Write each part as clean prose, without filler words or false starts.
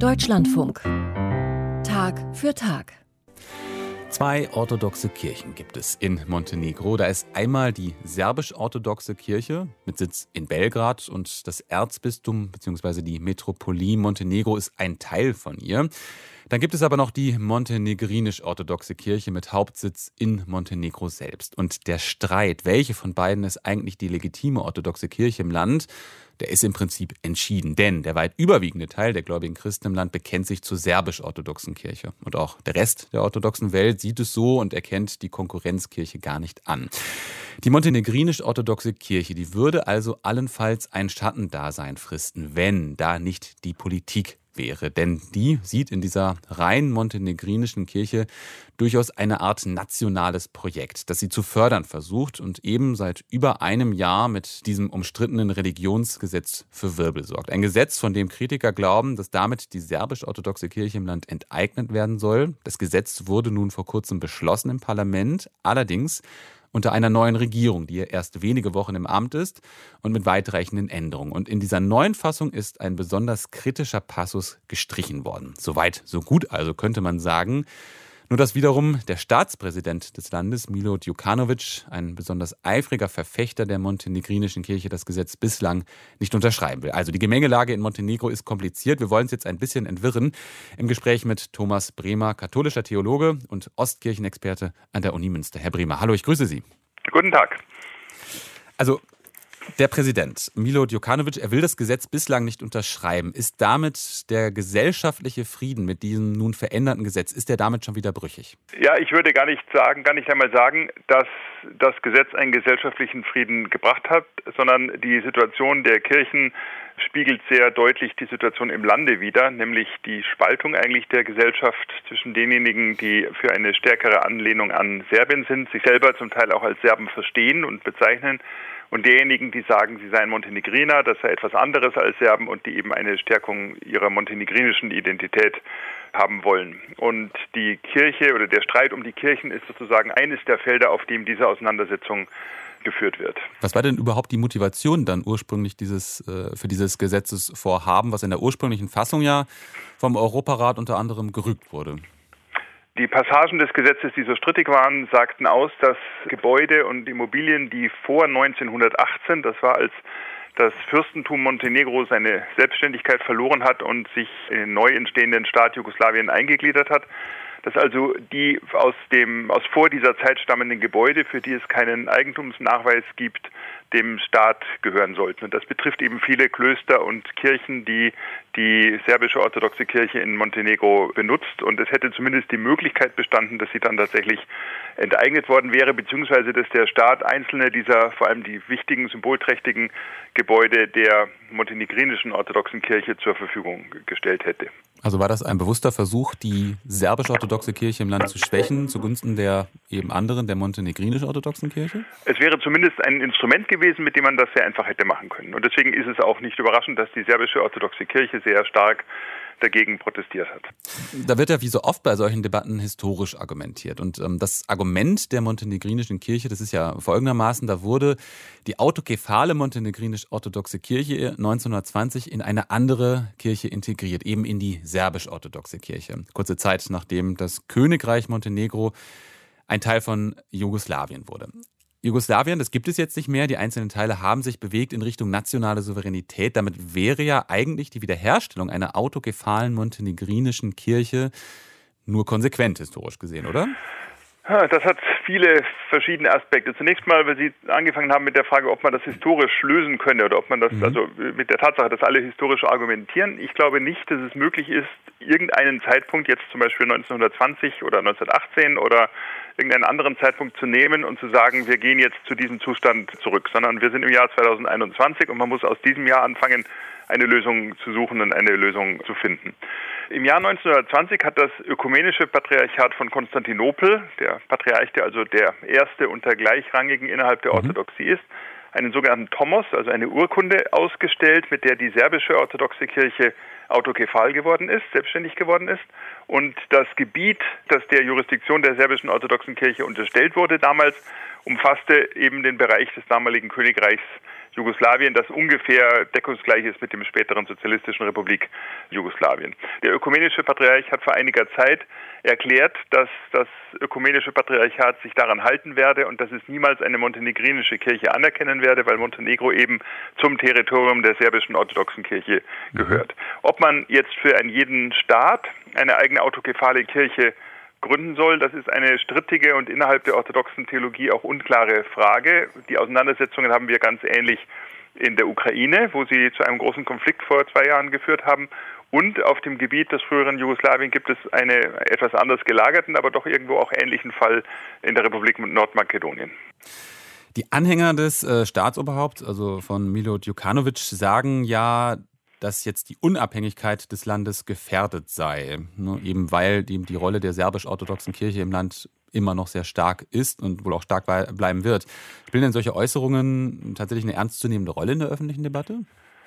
Deutschlandfunk. Tag für Tag. 2 orthodoxe Kirchen gibt es in Montenegro. Da ist einmal die serbisch-orthodoxe Kirche mit Sitz in Belgrad und das Erzbistum bzw. die Metropolie Montenegro ist ein Teil von ihr. Dann gibt es aber noch die montenegrinisch-orthodoxe Kirche mit Hauptsitz in Montenegro selbst. Und der Streit, welche von beiden ist eigentlich die legitime orthodoxe Kirche im Land, der ist im Prinzip entschieden. Denn der weit überwiegende Teil der gläubigen Christen im Land bekennt sich zur serbisch-orthodoxen Kirche. Und auch der Rest der orthodoxen Welt sieht es so und erkennt die Konkurrenzkirche gar nicht an. Die montenegrinisch-orthodoxe Kirche, die würde also allenfalls ein Schattendasein fristen, wenn da nicht die Politik wäre. Denn die sieht in dieser rein montenegrinischen Kirche durchaus eine Art nationales Projekt, das sie zu fördern versucht und eben seit über einem Jahr mit diesem umstrittenen Religionsgesetz für Wirbel sorgt. Ein Gesetz, von dem Kritiker glauben, dass damit die serbisch-orthodoxe Kirche im Land enteignet werden soll. Das Gesetz wurde nun vor kurzem beschlossen im Parlament, allerdings unter einer neuen Regierung, die erst wenige Wochen im Amt ist und mit weitreichenden Änderungen. Und in dieser neuen Fassung ist ein besonders kritischer Passus gestrichen worden. Soweit, so gut also, könnte man sagen. Nur dass wiederum der Staatspräsident des Landes, Milo Djukanovic, ein besonders eifriger Verfechter der montenegrinischen Kirche, das Gesetz bislang nicht unterschreiben will. Also die Gemengelage in Montenegro ist kompliziert. Wir wollen es jetzt ein bisschen entwirren im Gespräch mit Thomas Bremer, katholischer Theologe und Ostkirchenexperte an der Uni Münster. Herr Bremer, hallo, ich grüße Sie. Guten Tag. Also der Präsident Milo Djukanovic, er will das Gesetz bislang nicht unterschreiben. Ist damit der gesellschaftliche Frieden mit diesem nun veränderten Gesetz, ist der damit schon wieder brüchig? Ja, ich würde gar nicht einmal sagen, dass das Gesetz einen gesellschaftlichen Frieden gebracht hat, sondern die Situation der Kirchen spiegelt sehr deutlich die Situation im Lande wider, nämlich die Spaltung eigentlich der Gesellschaft zwischen denjenigen, die für eine stärkere Anlehnung an Serbien sind, sich selber zum Teil auch als Serben verstehen und bezeichnen, und derjenigen, die sagen, sie seien Montenegriner, das sei etwas anderes als Serben und die eben eine Stärkung ihrer montenegrinischen Identität haben wollen. Und die Kirche oder der Streit um die Kirchen ist sozusagen eines der Felder, auf dem diese Auseinandersetzung geführt wird. Was war denn überhaupt die Motivation dann ursprünglich für dieses Gesetzesvorhaben, was in der ursprünglichen Fassung ja vom Europarat unter anderem gerügt wurde? Die Passagen des Gesetzes, die so strittig waren, sagten aus, dass Gebäude und Immobilien, die vor 1918, das war als das Fürstentum Montenegro seine Selbstständigkeit verloren hat und sich in den neu entstehenden Staat Jugoslawien eingegliedert hat, dass also die aus vor dieser Zeit stammenden Gebäude, für die es keinen Eigentumsnachweis gibt, dem Staat gehören sollten. Und das betrifft eben viele Klöster und Kirchen, die die serbische orthodoxe Kirche in Montenegro benutzt. Und es hätte zumindest die Möglichkeit bestanden, dass sie dann tatsächlich enteignet worden wäre, beziehungsweise dass der Staat einzelne dieser, vor allem die wichtigen, symbolträchtigen Gebäude der montenegrinischen orthodoxen Kirche zur Verfügung gestellt hätte. Also war das ein bewusster Versuch, die serbisch-orthodoxe Kirche im Land zu schwächen, zugunsten der eben anderen, der montenegrinisch-orthodoxen Kirche? Es wäre zumindest ein Instrument gewesen, mit dem man das sehr einfach hätte machen können. Und deswegen ist es auch nicht überraschend, dass die serbische orthodoxe Kirche sehr stark dagegen protestiert hat. Da wird ja wie so oft bei solchen Debatten historisch argumentiert. Und das Argument der montenegrinischen Kirche, das ist ja folgendermaßen, da wurde die autokephale montenegrinisch-orthodoxe Kirche 1920 in eine andere Kirche integriert, eben in die serbisch-orthodoxe Kirche. Kurze Zeit nachdem das Königreich Montenegro ein Teil von Jugoslawien wurde. Jugoslawien, das gibt es jetzt nicht mehr. Die einzelnen Teile haben sich bewegt in Richtung nationale Souveränität. Damit wäre ja eigentlich die Wiederherstellung einer autokephalen montenegrinischen Kirche nur konsequent historisch gesehen, oder? Das hat viele verschiedene Aspekte. Zunächst mal, weil Sie angefangen haben mit der Frage, ob man das historisch lösen könne oder ob man das, also mit der Tatsache, dass alle historisch argumentieren. Ich glaube nicht, dass es möglich ist, irgendeinen Zeitpunkt, jetzt zum Beispiel 1920 oder 1918 oder irgendeinen anderen Zeitpunkt zu nehmen und zu sagen, wir gehen jetzt zu diesem Zustand zurück, sondern wir sind im Jahr 2021 und man muss aus diesem Jahr anfangen, eine Lösung zu suchen und eine Lösung zu finden. Im Jahr 1920 hat das Ökumenische Patriarchat von Konstantinopel, der Patriarch, der also der erste unter Gleichrangigen innerhalb der Orthodoxie ist, einen sogenannten Tomos, also eine Urkunde ausgestellt, mit der die serbische orthodoxe Kirche autokephal geworden ist, selbstständig geworden ist. Und das Gebiet, das der Jurisdiktion der serbischen orthodoxen Kirche unterstellt wurde damals, umfasste eben den Bereich des damaligen Königreichs Jugoslawien, das ungefähr deckungsgleich ist mit dem späteren sozialistischen Republik Jugoslawien. Der ökumenische Patriarch hat vor einiger Zeit erklärt, dass das ökumenische Patriarchat sich daran halten werde und dass es niemals eine montenegrinische Kirche anerkennen werde, weil Montenegro eben zum Territorium der serbischen orthodoxen Kirche gehört. Ob man jetzt für jeden Staat eine eigene autokephale Kirche gründen soll, das ist eine strittige und innerhalb der orthodoxen Theologie auch unklare Frage. Die Auseinandersetzungen haben wir ganz ähnlich in der Ukraine, wo sie zu einem großen Konflikt vor 2 Jahren geführt haben. Und auf dem Gebiet des früheren Jugoslawien gibt es einen etwas anders gelagerten, aber doch irgendwo auch ähnlichen Fall in der Republik Nordmazedonien. Die Anhänger des Staatsoberhaupts, also von Milo Djukanovic, sagen ja, dass jetzt die Unabhängigkeit des Landes gefährdet sei. Eben weil die Rolle der serbisch-orthodoxen Kirche im Land immer noch sehr stark ist und wohl auch stark bleiben wird. Spielen denn solche Äußerungen tatsächlich eine ernstzunehmende Rolle in der öffentlichen Debatte?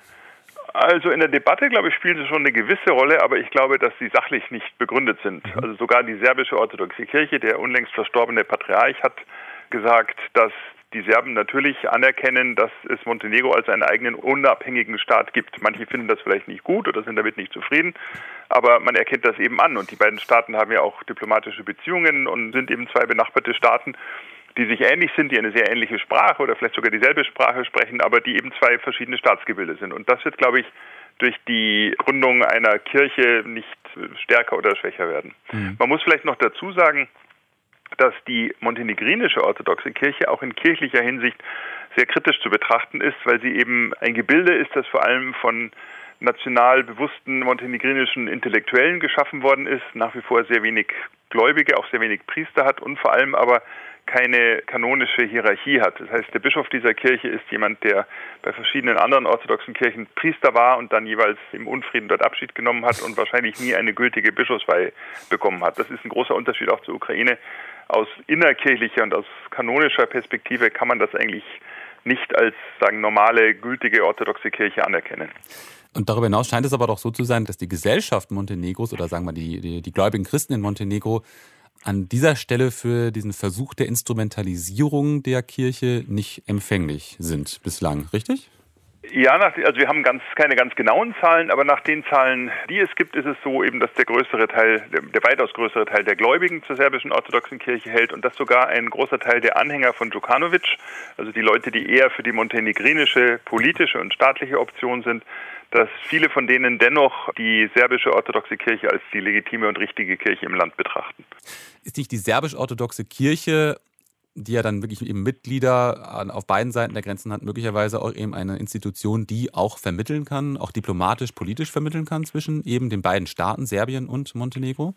Also in der Debatte, glaube ich, spielen sie schon eine gewisse Rolle, aber ich glaube, dass sie sachlich nicht begründet sind. Also sogar die serbische orthodoxe Kirche, der unlängst verstorbene Patriarch, hat gesagt, dass die Serben natürlich anerkennen, dass es Montenegro als einen eigenen unabhängigen Staat gibt. Manche finden das vielleicht nicht gut oder sind damit nicht zufrieden, aber man erkennt das eben an. Und die beiden Staaten haben ja auch diplomatische Beziehungen und sind eben 2 benachbarte Staaten, die sich ähnlich sind, die eine sehr ähnliche Sprache oder vielleicht sogar dieselbe Sprache sprechen, aber die eben 2 verschiedene Staatsgebilde sind. Und das wird, glaube ich, durch die Gründung einer Kirche nicht stärker oder schwächer werden. Man muss vielleicht noch dazu sagen, dass die montenegrinische orthodoxe Kirche auch in kirchlicher Hinsicht sehr kritisch zu betrachten ist, weil sie eben ein Gebilde ist, das vor allem von national bewussten montenegrinischen Intellektuellen geschaffen worden ist, nach wie vor sehr wenig Gläubige, auch sehr wenig Priester hat und vor allem aber keine kanonische Hierarchie hat. Das heißt, der Bischof dieser Kirche ist jemand, der bei verschiedenen anderen orthodoxen Kirchen Priester war und dann jeweils im Unfrieden dort Abschied genommen hat und wahrscheinlich nie eine gültige Bischofsweihe bekommen hat. Das ist ein großer Unterschied auch zur Ukraine. Aus innerkirchlicher und aus kanonischer Perspektive kann man das eigentlich nicht als, normale, gültige orthodoxe Kirche anerkennen. Und darüber hinaus scheint es aber doch so zu sein, dass die Gesellschaft Montenegros oder sagen wir die gläubigen Christen in Montenegro an dieser Stelle für diesen Versuch der Instrumentalisierung der Kirche nicht empfänglich sind bislang, richtig? Ja, also wir haben keine ganz genauen Zahlen, aber nach den Zahlen, die es gibt, ist es so eben, dass der weitaus größere Teil der Gläubigen zur serbischen orthodoxen Kirche hält und dass sogar ein großer Teil der Anhänger von Djukanovic, also die Leute, die eher für die montenegrinische politische und staatliche Option sind, dass viele von denen dennoch die serbische orthodoxe Kirche als die legitime und richtige Kirche im Land betrachten. Ist nicht die serbisch-orthodoxe Kirche, die ja dann wirklich eben Mitglieder auf beiden Seiten der Grenzen hat, möglicherweise auch eben eine Institution, die auch vermitteln kann, auch diplomatisch, politisch vermitteln kann zwischen eben den beiden Staaten, Serbien und Montenegro?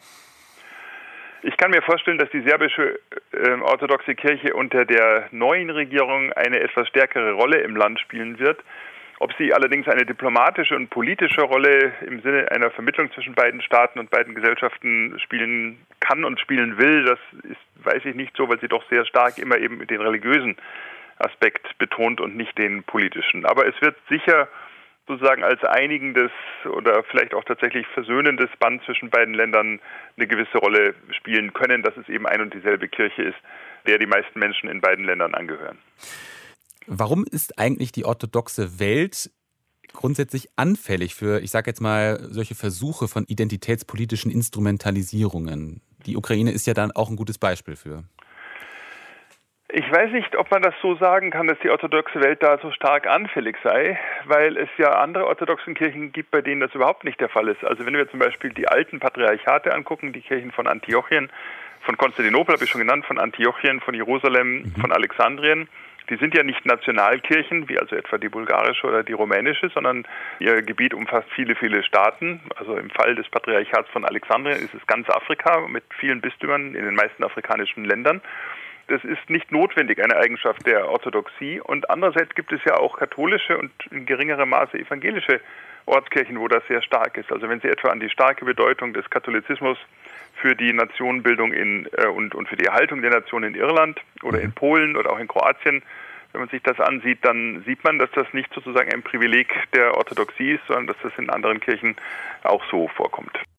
Ich kann mir vorstellen, dass die serbische orthodoxe Kirche unter der neuen Regierung eine etwas stärkere Rolle im Land spielen wird. Ob sie allerdings eine diplomatische und politische Rolle im Sinne einer Vermittlung zwischen beiden Staaten und beiden Gesellschaften spielen kann und spielen will, das weiß ich nicht so, weil sie doch sehr stark immer eben den religiösen Aspekt betont und nicht den politischen. Aber es wird sicher sozusagen als einigendes oder vielleicht auch tatsächlich versöhnendes Band zwischen beiden Ländern eine gewisse Rolle spielen können, dass es eben ein und dieselbe Kirche ist, der die meisten Menschen in beiden Ländern angehören. Warum ist eigentlich die orthodoxe Welt grundsätzlich anfällig für, ich sage jetzt mal, solche Versuche von identitätspolitischen Instrumentalisierungen? Die Ukraine ist ja dann auch ein gutes Beispiel für. Ich weiß nicht, ob man das so sagen kann, dass die orthodoxe Welt da so stark anfällig sei, weil es ja andere orthodoxen Kirchen gibt, bei denen das überhaupt nicht der Fall ist. Also wenn wir zum Beispiel die alten Patriarchate angucken, die Kirchen von Antiochien, von Konstantinopel habe ich schon genannt, von Antiochien, von Jerusalem, von Alexandrien, die sind ja nicht Nationalkirchen, wie also etwa die bulgarische oder die rumänische, sondern ihr Gebiet umfasst viele, viele Staaten. Also im Fall des Patriarchats von Alexandrien ist es ganz Afrika mit vielen Bistümern in den meisten afrikanischen Ländern. Das ist nicht notwendig eine Eigenschaft der Orthodoxie. Und andererseits gibt es ja auch katholische und in geringerem Maße evangelische Ortskirchen, wo das sehr stark ist. Also wenn Sie etwa an die starke Bedeutung des Katholizismus für die Nationenbildung und für die Erhaltung der Nation in Irland oder in Polen oder auch in Kroatien, wenn man sich das ansieht, dann sieht man, dass das nicht sozusagen ein Privileg der Orthodoxie ist, sondern dass das in anderen Kirchen auch so vorkommt.